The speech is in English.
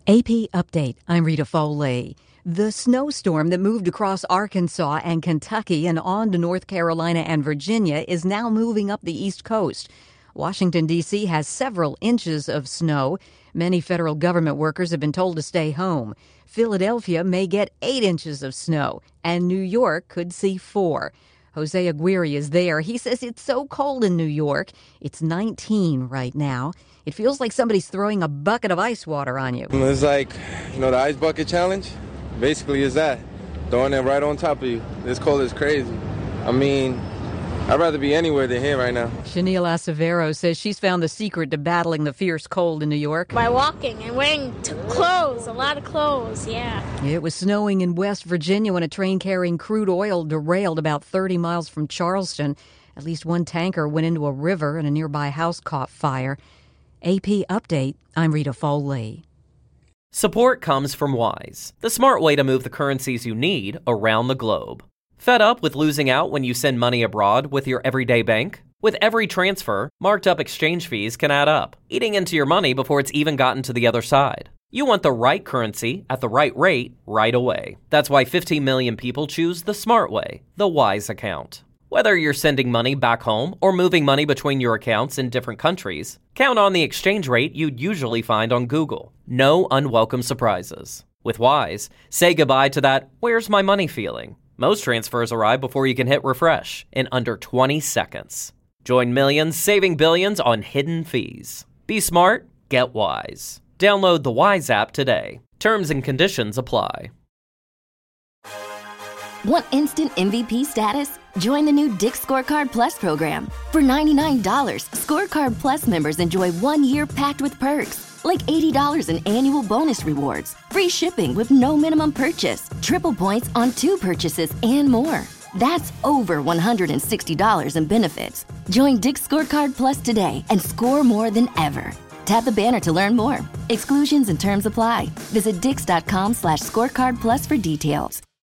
AP Update. I'm Rita Foley. The snowstorm that moved across Arkansas and Kentucky and on to North Carolina and Virginia is now moving up the East Coast. Washington, D.C. has several inches of snow. Many federal government workers have been told to stay home. Philadelphia may get 8 inches of snow, and New York could see 4. Jose Aguirre is there. He says it's so cold in New York. It's 19 right now. It feels like somebody's throwing a bucket of ice water on you. It's like, the ice bucket challenge. Basically, is that. Throwing it right on top of you. This cold is crazy. I'd rather be anywhere than here right now. Chanel Acevero says she's found the secret to battling the fierce cold in New York. By walking and wearing clothes, a lot of clothes, yeah. It was snowing in West Virginia when a train carrying crude oil derailed about 30 miles from Charleston. At least one tanker went into a river and a nearby house caught fire. AP Update, I'm Rita Foley. Support comes from Wise, the smart way to move the currencies you need around the globe. Fed up with losing out when you send money abroad with your everyday bank? With every transfer, marked up exchange fees can add up, eating into your money before it's even gotten to the other side. You want the right currency at the right rate right away. That's why 15 million people choose the smart way, the Wise account. Whether you're sending money back home or moving money between your accounts in different countries, count on the exchange rate you'd usually find on Google. No unwelcome surprises. With Wise, say goodbye to that "where's my money" feeling. Most transfers arrive before you can hit refresh in under 20 seconds. Join millions saving billions on hidden fees. Be smart, get Wise. Download the Wise app today. Terms and conditions apply. Want instant MVP status? Join the new Dick's Scorecard Plus program. For $99, Scorecard Plus members enjoy 1 year packed with perks, like $80 in annual bonus rewards, free shipping with no minimum purchase, triple points on 2 purchases, and more. That's over $160 in benefits. Join Dick's Scorecard Plus today and score more than ever. Tap the banner to learn more. Exclusions and terms apply. Visit dix.com/scorecard plus for details.